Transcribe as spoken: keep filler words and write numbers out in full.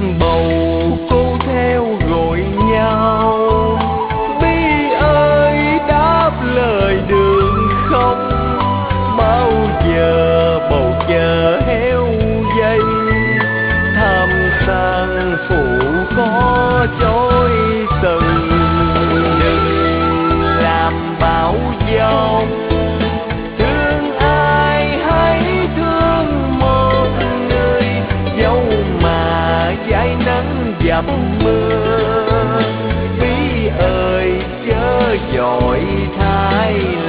bầu cô theo gọi nhau. Bi ơi đáp lời đường không, bao giờ bầu chờ héo dây. Tham sang phụ có chối từ, đừng làm bão giông. Thương ai hãy thương một người, dẫu mà dãi nắng dầm mưa. Bí ơi chớ dội thái